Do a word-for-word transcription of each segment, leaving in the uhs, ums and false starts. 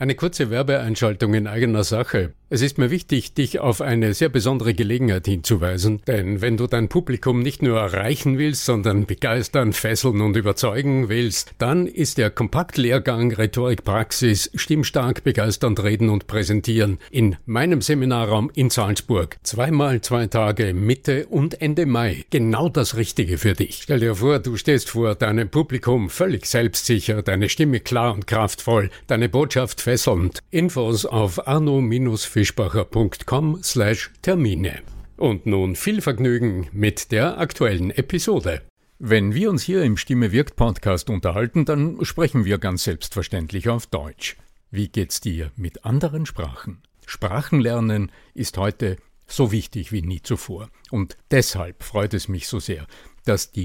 Eine kurze Werbeeinschaltung in eigener Sache. Es ist mir wichtig, dich auf eine sehr besondere Gelegenheit hinzuweisen, denn wenn du dein Publikum nicht nur erreichen willst, sondern begeistern, fesseln und überzeugen willst, dann ist der Kompaktlehrgang Rhetorik Praxis Stimmstark, begeisternd reden und präsentieren in meinem Seminarraum in Salzburg. Zweimal zwei Tage Mitte und Ende Mai. Genau das Richtige für dich. Stell dir vor, du stehst vor deinem Publikum völlig selbstsicher, deine Stimme klar und kraftvoll, deine Botschaft fesselnd. Infos auf arno-fischbacher punkt com slash Termine. Und nun viel Vergnügen mit der aktuellen Episode. Wenn wir uns hier im Stimme wirkt Podcast unterhalten, dann sprechen wir ganz selbstverständlich auf Deutsch. Wie geht's dir mit anderen Sprachen? Sprachenlernen ist heute so wichtig wie nie zuvor. Und deshalb freut es mich so sehr, dass die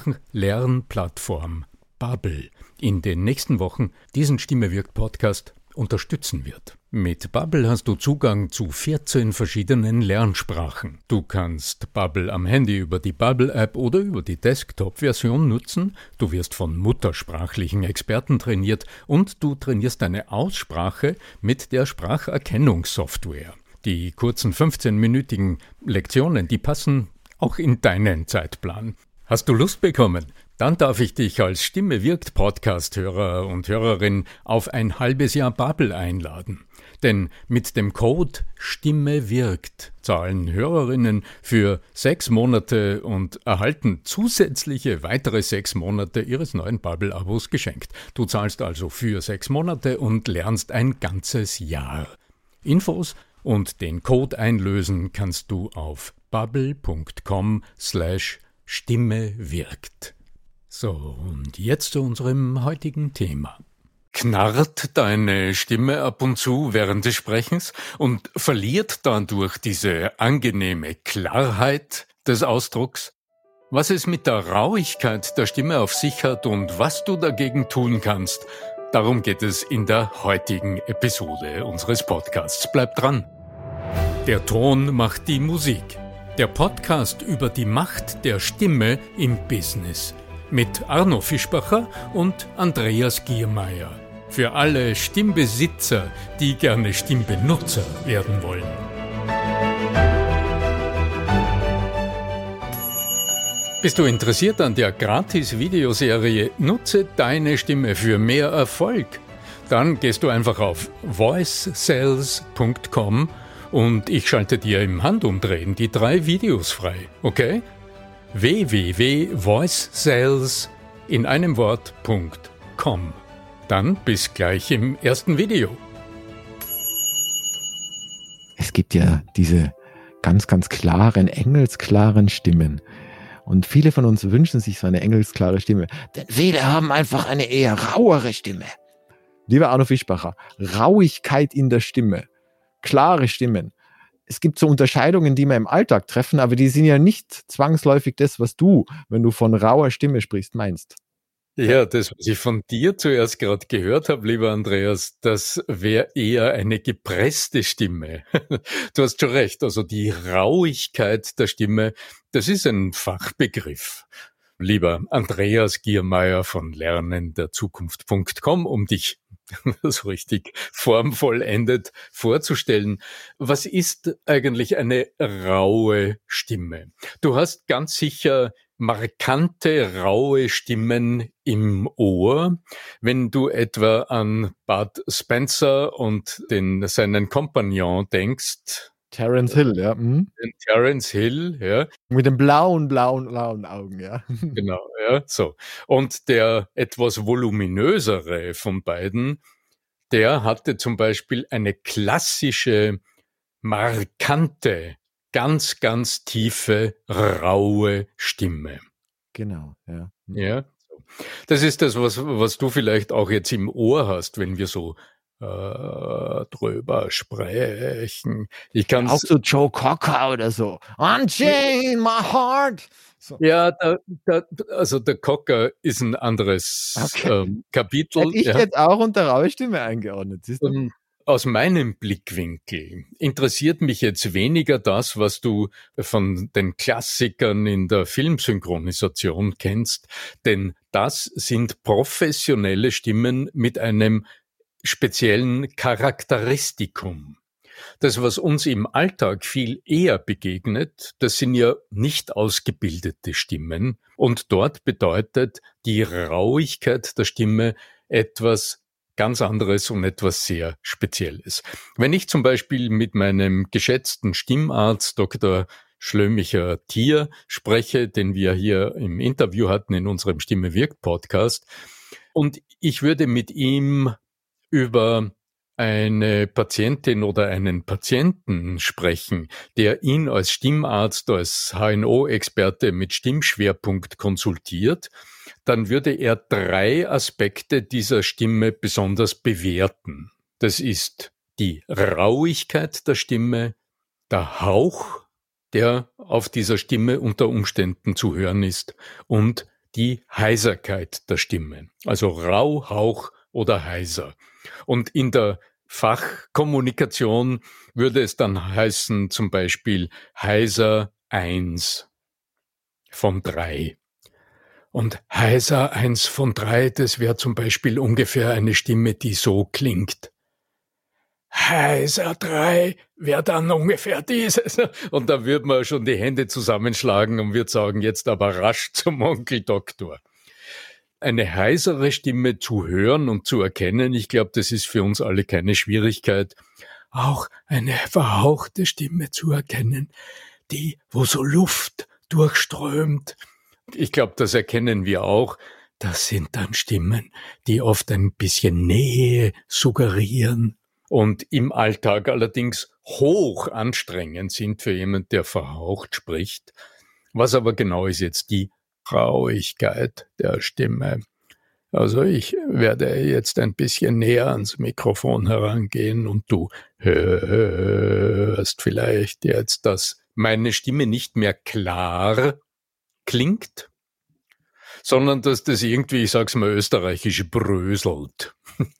Sprachenlernplattform Babbel in den nächsten Wochen diesen Stimme wirkt Podcast unterstützen wird. Mit Babbel hast du Zugang zu vierzehn verschiedenen Lernsprachen. Du kannst Babbel am Handy über die Babbel-App oder über die Desktop-Version nutzen. Du wirst von muttersprachlichen Experten trainiert und du trainierst deine Aussprache mit der Spracherkennungssoftware. Die kurzen fünfzehnminütigen Lektionen, die passen auch in deinen Zeitplan. Hast du Lust bekommen? Dann darf ich dich als Stimme wirkt Podcast-Hörer und Hörerin auf ein halbes Jahr Babbel einladen. Denn mit dem Code Stimme wirkt zahlen Hörerinnen für sechs Monate und erhalten zusätzliche weitere sechs Monate ihres neuen Babbel-Abos geschenkt. Du zahlst also für sechs Monate und lernst ein ganzes Jahr. Infos und den Code einlösen kannst du auf babbel punkt com slash Stimme wirkt. So, und jetzt zu unserem heutigen Thema. Knarrt deine Stimme ab und zu während des Sprechens und verliert dadurch diese angenehme Klarheit des Ausdrucks? Was es mit der Rauigkeit der Stimme auf sich hat und was du dagegen tun kannst, darum geht es in der heutigen Episode unseres Podcasts. Bleib dran! Der Ton macht die Musik. Der Podcast über die Macht der Stimme im Business. Mit Arno Fischbacher und Andreas Giermeier. Für alle Stimmbesitzer, die gerne Stimmbenutzer werden wollen. Bist du interessiert an der Gratis-Videoserie Nutze deine Stimme für mehr Erfolg? Dann gehst du einfach auf voice sales punkt com und ich schalte dir im Handumdrehen die drei Videos frei, okay? w w w punkt voice sales in einem Wort Punkt com. Dann bis gleich im ersten Video. Es gibt ja diese ganz, ganz klaren, engelsklaren Stimmen. Und viele von uns wünschen sich so eine engelsklare Stimme. Denn viele haben einfach eine eher rauere Stimme. Lieber Arno Fischbacher, Rauigkeit in der Stimme, klare Stimmen. Es gibt so Unterscheidungen, die wir im Alltag treffen, aber die sind ja nicht zwangsläufig das, was du, wenn du von rauer Stimme sprichst, meinst. Ja, das, was ich von dir zuerst gerade gehört habe, lieber Andreas, das wäre eher eine gepresste Stimme. Du hast schon recht, also die Rauigkeit der Stimme, das ist ein Fachbegriff. Lieber Andreas Giermeier von lernen der Zukunft punkt com, um dich so richtig formvollendet vorzustellen. Was ist eigentlich eine raue Stimme? Du hast ganz sicher markante, raue Stimmen im Ohr, wenn du etwa an Bud Spencer und den, seinen Kompagnon denkst. Terence Hill, ja. Mhm. Terence Hill, ja. Mit den blauen, blauen, blauen Augen, ja. Genau, ja, so. Und der etwas voluminösere von beiden, der hatte zum Beispiel eine klassische, markante, ganz, ganz tiefe, raue Stimme. Genau, ja. Ja, so. Das ist das, was, was du vielleicht auch jetzt im Ohr hast, wenn wir so äh, drüber sprechen. Ich kann's, auch so Joe Cocker oder so. Unchain my heart. So. Ja, da, da, also der Cocker ist ein anderes okay. ähm, Kapitel. Hätte ich ja. jetzt auch unter raue Stimme eingeordnet. Siehst du? Um, aus meinem Blickwinkel interessiert mich jetzt weniger das, was du von den Klassikern in der Filmsynchronisation kennst, denn das sind professionelle Stimmen mit einem speziellen Charakteristikum. Das, was uns im Alltag viel eher begegnet, das sind ja nicht ausgebildete Stimmen. Und dort bedeutet die Rauigkeit der Stimme etwas ganz anderes und etwas sehr Spezielles. Wenn ich zum Beispiel mit meinem geschätzten Stimmarzt Doktor Schlömicher-Thier spreche, den wir hier im Interview hatten in unserem Stimme wirkt Podcast, und ich würde mit ihm über eine Patientin oder einen Patienten sprechen, der ihn als Stimmarzt, als H N O-Experte mit Stimmschwerpunkt konsultiert, dann würde er drei Aspekte dieser Stimme besonders bewerten. Das ist die Rauigkeit der Stimme, der Hauch, der auf dieser Stimme unter Umständen zu hören ist, und die Heiserkeit der Stimme, also rau, Hauch oder heiser. Und in der Fachkommunikation würde es dann heißen, zum Beispiel heiser eins von drei. Und heiser eins von drei, das wäre zum Beispiel ungefähr eine Stimme, die so klingt. Heiser drei wäre dann ungefähr dieses. Und da würde man schon die Hände zusammenschlagen und würde sagen, jetzt aber rasch zum Onkel Doktor. Eine heisere Stimme zu hören und zu erkennen, ich glaube, das ist für uns alle keine Schwierigkeit. Auch eine verhauchte Stimme zu erkennen, die, wo so Luft durchströmt. Ich glaube, das erkennen wir auch. Das sind dann Stimmen, die oft ein bisschen Nähe suggerieren und im Alltag allerdings hoch anstrengend sind für jemand, der verhaucht spricht. Was aber genau ist jetzt die Rauigkeit der Stimme? Also ich werde jetzt ein bisschen näher ans Mikrofon herangehen und du hörst vielleicht jetzt, dass meine Stimme nicht mehr klar klingt, sondern dass das irgendwie, ich sag's mal österreichisch, bröselt.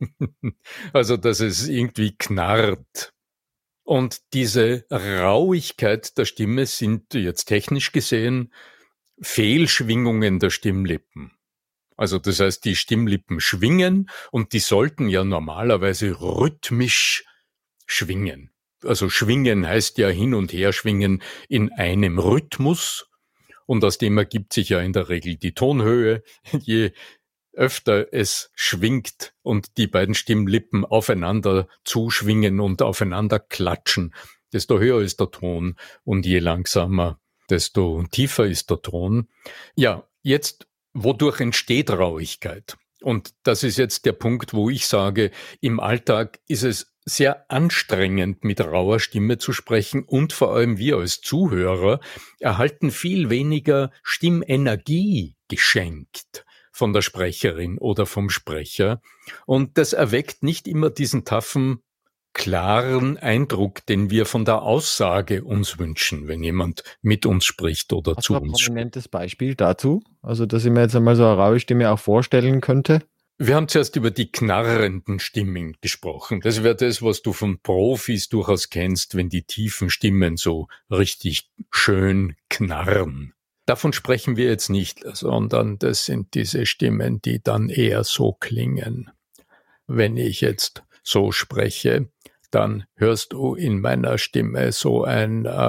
Also dass es irgendwie knarrt. Und diese Rauigkeit der Stimme sind jetzt technisch gesehen Fehlschwingungen der Stimmlippen. Also das heißt, die Stimmlippen schwingen und die sollten ja normalerweise rhythmisch schwingen. Also schwingen heißt ja hin und her schwingen in einem Rhythmus und aus dem ergibt sich ja in der Regel die Tonhöhe. Je öfter es schwingt und die beiden Stimmlippen aufeinander zuschwingen und aufeinander klatschen, desto höher ist der Ton und je langsamer, desto tiefer ist der Ton. Ja, jetzt, wodurch entsteht Rauigkeit? Und das ist jetzt der Punkt, wo ich sage, im Alltag ist es sehr anstrengend, mit rauer Stimme zu sprechen und vor allem wir als Zuhörer erhalten viel weniger Stimmenergie geschenkt von der Sprecherin oder vom Sprecher. Und das erweckt nicht immer diesen taffen, klaren Eindruck, den wir von der Aussage uns wünschen, wenn jemand mit uns spricht oder Hast zu du ein uns spricht. prominentes Beispiel dazu? Also, dass ich mir jetzt einmal so eine raue Stimme auch vorstellen könnte? Wir haben zuerst über die knarrenden Stimmen gesprochen. Das wäre das, was du von Profis durchaus kennst, wenn die tiefen Stimmen so richtig schön knarren. Davon sprechen wir jetzt nicht, sondern das sind diese Stimmen, die dann eher so klingen. Wenn ich jetzt so spreche, dann hörst du in meiner Stimme so ein, äh,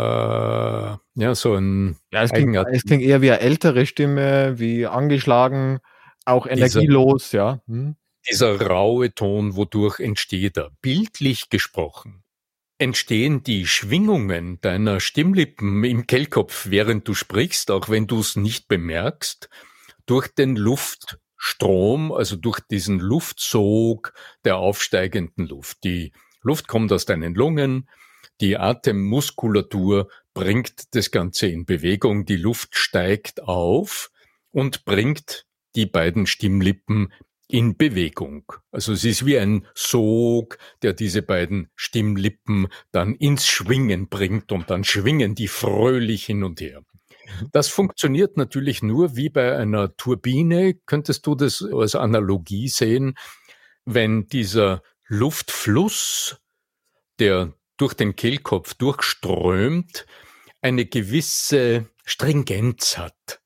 ja, so ein Ja, es klingt, es klingt eher wie eine ältere Stimme, wie angeschlagen, auch energielos, dieser, ja. Hm. Dieser raue Ton, wodurch entsteht er? Bildlich gesprochen entstehen die Schwingungen deiner Stimmlippen im Kehlkopf, während du sprichst, auch wenn du es nicht bemerkst, durch den Luftstrom, also durch diesen Luftsog der aufsteigenden Luft. Die Luft kommt aus deinen Lungen, die Atemmuskulatur bringt das Ganze in Bewegung, die Luft steigt auf und bringt die beiden Stimmlippen in Bewegung. Also es ist wie ein Sog, der diese beiden Stimmlippen dann ins Schwingen bringt und dann schwingen die fröhlich hin und her. Das funktioniert natürlich nur wie bei einer Turbine. Könntest du das als Analogie sehen, wenn dieser Luftfluss, der durch den Kehlkopf durchströmt, eine gewisse Stringenz hat.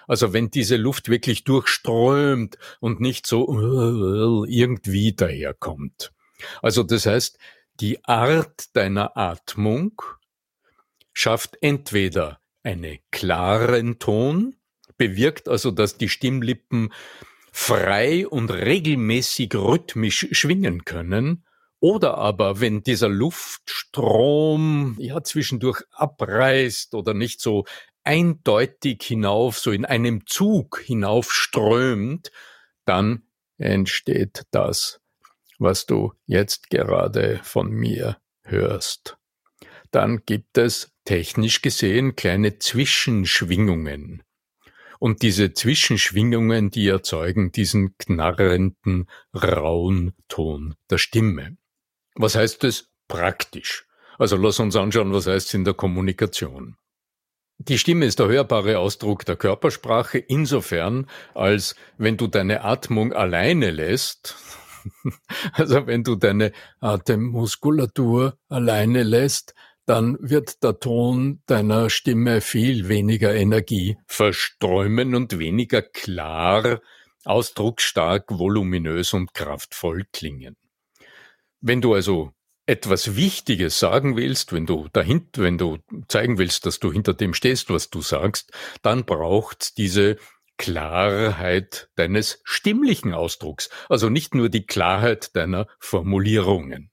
Also wenn diese Luft wirklich durchströmt und nicht so irgendwie daherkommt. Also das heißt, die Art deiner Atmung schafft entweder einen klaren Ton, bewirkt also, dass die Stimmlippen frei und regelmäßig rhythmisch schwingen können, oder aber, wenn dieser Luftstrom ja zwischendurch abreißt oder nicht so eindeutig hinauf, so in einem Zug hinaufströmt, dann entsteht das, was du jetzt gerade von mir hörst. Dann gibt es technisch gesehen kleine Zwischenschwingungen. Und diese Zwischenschwingungen, die erzeugen diesen knarrenden, rauen Ton der Stimme. Was heißt das praktisch? Also lass uns anschauen, was heißt es in der Kommunikation. Die Stimme ist der hörbare Ausdruck der Körpersprache insofern, als wenn du deine Atmung alleine lässt, also wenn du deine Atemmuskulatur alleine lässt, dann wird der Ton deiner Stimme viel weniger Energie verströmen und weniger klar, ausdrucksstark, voluminös und kraftvoll klingen. Wenn du also etwas Wichtiges sagen willst, wenn du dahinter, wenn du zeigen willst, dass du hinter dem stehst, was du sagst, dann braucht's diese Klarheit deines stimmlichen Ausdrucks, also nicht nur die Klarheit deiner Formulierungen.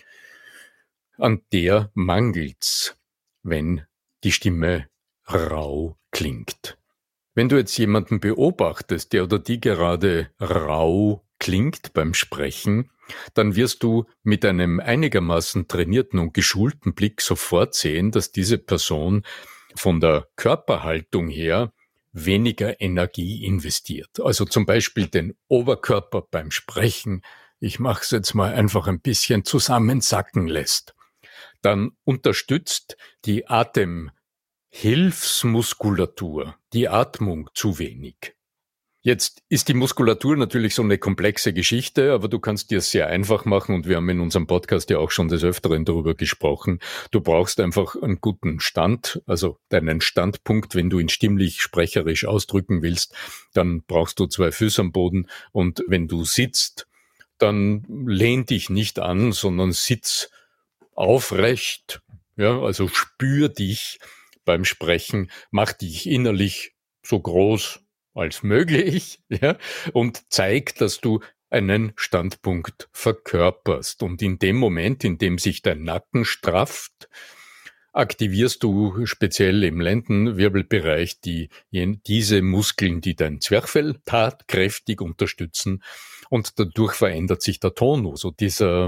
An der mangelt's, wenn die Stimme rau klingt. Wenn du jetzt jemanden beobachtest, der oder die gerade rau klingt beim Sprechen, dann wirst du mit einem einigermaßen trainierten und geschulten Blick sofort sehen, dass diese Person von der Körperhaltung her weniger Energie investiert. Also zum Beispiel den Oberkörper beim Sprechen, ich mache es jetzt mal einfach ein bisschen zusammensacken lässt. Dann unterstützt die Atemhilfsmuskulatur die Atmung zu wenig. Jetzt ist die Muskulatur natürlich so eine komplexe Geschichte, aber du kannst dir es sehr einfach machen und wir haben in unserem Podcast ja auch schon des Öfteren darüber gesprochen. Du brauchst einfach einen guten Stand, also deinen Standpunkt, wenn du ihn stimmlich, sprecherisch ausdrücken willst, dann brauchst du zwei Füße am Boden und wenn du sitzt, dann lehn dich nicht an, sondern sitz aufrecht, ja, also spür dich beim Sprechen, mach dich innerlich so groß als möglich, ja, und zeig, dass du einen Standpunkt verkörperst. Und in dem Moment, in dem sich dein Nacken strafft, aktivierst du speziell im Lendenwirbelbereich die, diese Muskeln, die dein Zwerchfell tatkräftig unterstützen. Und dadurch verändert sich der Tonus. So dieser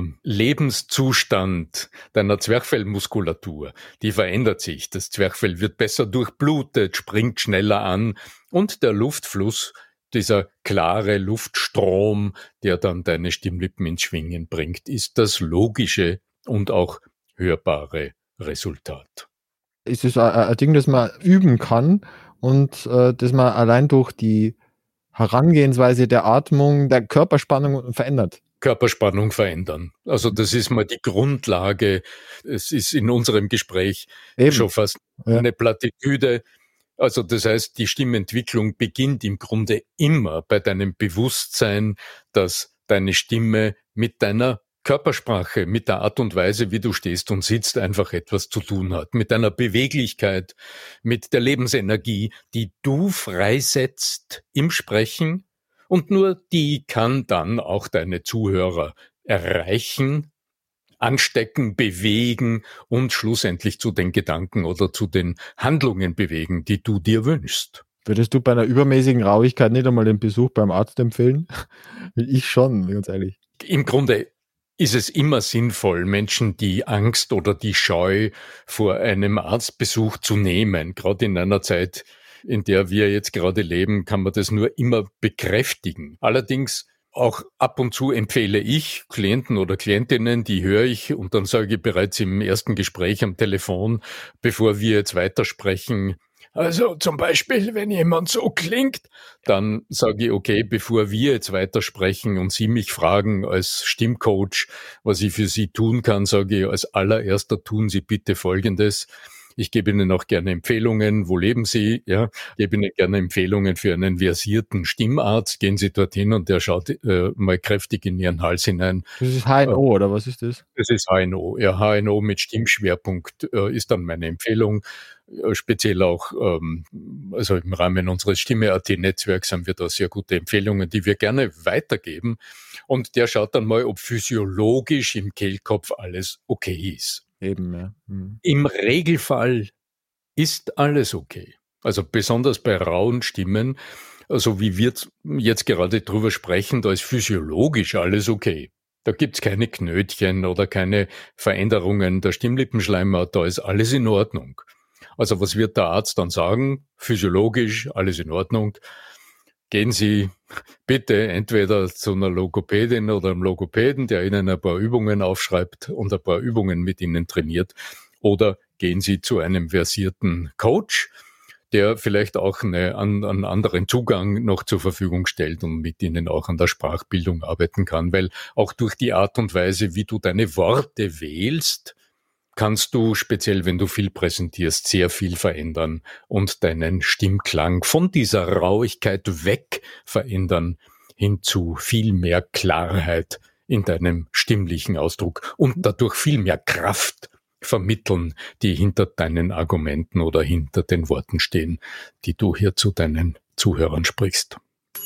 Lebenszustand deiner Zwerchfellmuskulatur, die verändert sich. Das Zwerchfell wird besser durchblutet, springt schneller an und der Luftfluss, dieser klare Luftstrom, der dann deine Stimmlippen ins Schwingen bringt, ist das logische und auch hörbare Resultat. Es ist ein, ein Ding, das man üben kann und äh, das man allein durch die Herangehensweise der Atmung, der Körperspannung verändert. Körperspannung verändern. Also das ist mal die Grundlage. Es ist in unserem Gespräch Eben. schon fast ja. eine Plattitüde. Also das heißt, die Stimmentwicklung beginnt im Grunde immer bei deinem Bewusstsein, dass deine Stimme mit deiner Körpersprache, mit der Art und Weise, wie du stehst und sitzt, einfach etwas zu tun hat. Mit deiner Beweglichkeit, mit der Lebensenergie, die du freisetzt im Sprechen. Und nur die kann dann auch deine Zuhörer erreichen, anstecken, bewegen und schlussendlich zu den Gedanken oder zu den Handlungen bewegen, die du dir wünschst. Würdest du bei einer übermäßigen Rauigkeit nicht einmal den Besuch beim Arzt empfehlen? Ich schon, ganz ehrlich. Im Grunde ist es immer sinnvoll, Menschen die Angst oder die Scheu vor einem Arztbesuch zu nehmen. Gerade in einer Zeit, in der wir jetzt gerade leben, kann man das nur immer bekräftigen. Allerdings auch ab und zu empfehle ich Klienten oder Klientinnen, die höre ich und dann sage ich bereits im ersten Gespräch am Telefon, bevor wir jetzt weitersprechen, also zum Beispiel, wenn jemand so klingt, dann sage ich, okay, bevor wir jetzt weitersprechen und Sie mich fragen als Stimmcoach, was ich für Sie tun kann, sage ich, als allererster tun Sie bitte Folgendes. Ich gebe Ihnen auch gerne Empfehlungen. Wo leben Sie? Ja, ich gebe Ihnen gerne Empfehlungen für einen versierten Stimmarzt. Gehen Sie dorthin und der schaut äh, mal kräftig in Ihren Hals hinein. Das ist H N O, äh, oder was ist das? Das ist H N O. Ja, H N O mit Stimmschwerpunkt äh, ist dann meine Empfehlung. Äh, speziell auch, ähm, also im Rahmen unseres Stimme.at Netzwerks haben wir da sehr gute Empfehlungen, die wir gerne weitergeben. Und der schaut dann mal, ob physiologisch im Kehlkopf alles okay ist. Eben, ja. Mhm. Im Regelfall ist alles okay. Also besonders bei rauen Stimmen, also wie wir jetzt gerade drüber sprechen, da ist physiologisch alles okay. Da gibt's keine Knötchen oder keine Veränderungen der Stimmlippenschleimhaut, da ist alles in Ordnung. Also was wird der Arzt dann sagen? Physiologisch, alles in Ordnung. Gehen Sie bitte entweder zu einer Logopädin oder einem Logopäden, der Ihnen ein paar Übungen aufschreibt und ein paar Übungen mit Ihnen trainiert. Oder gehen Sie zu einem versierten Coach, der vielleicht auch eine, einen anderen Zugang noch zur Verfügung stellt und mit Ihnen auch an der Sprachbildung arbeiten kann. Weil auch durch die Art und Weise, wie du deine Worte wählst, kannst du, speziell wenn du viel präsentierst, sehr viel verändern und deinen Stimmklang von dieser Rauigkeit weg verändern hin zu viel mehr Klarheit in deinem stimmlichen Ausdruck und dadurch viel mehr Kraft vermitteln, die hinter deinen Argumenten oder hinter den Worten stehen, die du hier zu deinen Zuhörern sprichst.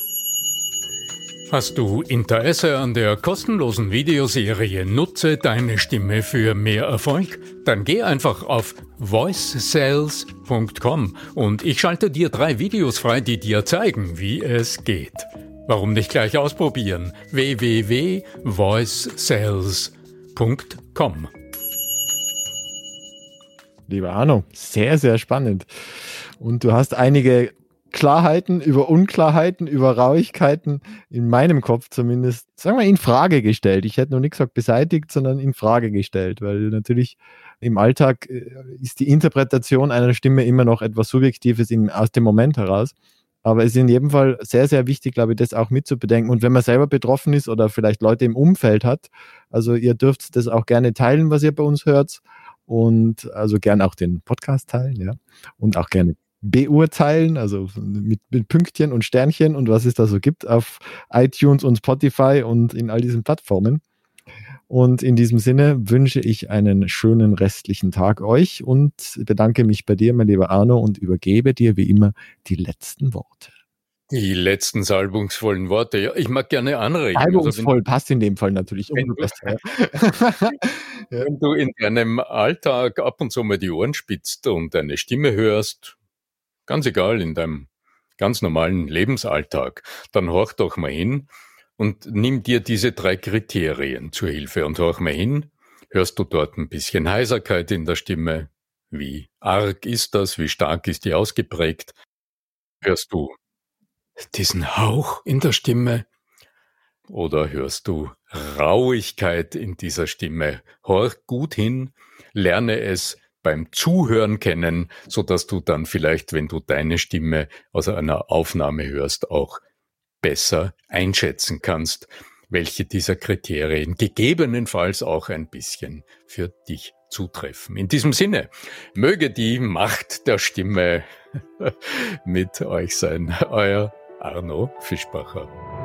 Hast du Interesse an der kostenlosen Videoserie Nutze deine Stimme für mehr Erfolg? Dann geh einfach auf voice sales punkt com und ich schalte dir drei Videos frei, die dir zeigen, wie es geht. Warum nicht gleich ausprobieren? w w w punkt voice sales punkt com. Lieber Arno, sehr, sehr spannend. Und du hast einige Klarheiten über Unklarheiten, über Rauigkeiten in meinem Kopf zumindest, sagen wir, in Frage gestellt. Ich hätte noch nicht gesagt beseitigt, sondern in Frage gestellt, weil natürlich im Alltag ist die Interpretation einer Stimme immer noch etwas Subjektives in, aus dem Moment heraus. Aber es ist in jedem Fall sehr, sehr wichtig, glaube ich, das auch mitzubedenken. Und wenn man selber betroffen ist oder vielleicht Leute im Umfeld hat, also ihr dürft das auch gerne teilen, was ihr bei uns hört. Und also gerne auch den Podcast teilen, ja. Und auch gerne beurteilen, also mit, mit Pünktchen und Sternchen und was es da so gibt auf iTunes und Spotify und in all diesen Plattformen. Und in diesem Sinne wünsche ich einen schönen restlichen Tag euch und bedanke mich bei dir, mein lieber Arno, und übergebe dir wie immer die letzten Worte. Die letzten salbungsvollen Worte. Ja, ich mag gerne anregen. Salbungsvoll also passt in dem Fall natürlich umso besser. Ja. Wenn du in deinem Alltag ab und zu mal die Ohren spitzt und deine Stimme hörst, ganz egal, in deinem ganz normalen Lebensalltag, dann horch doch mal hin und nimm dir diese drei Kriterien zur Hilfe und horch mal hin. Hörst du dort ein bisschen Heiserkeit in der Stimme? Wie arg ist das? Wie stark ist die ausgeprägt? Hörst du diesen Hauch in der Stimme? Oder hörst du Rauigkeit in dieser Stimme? Horch gut hin, lerne es beim Zuhören kennen, so dass du dann vielleicht, wenn du deine Stimme aus einer Aufnahme hörst, auch besser einschätzen kannst, welche dieser Kriterien gegebenenfalls auch ein bisschen für dich zutreffen. In diesem Sinne, möge die Macht der Stimme mit euch sein. Euer Arno Fischbacher.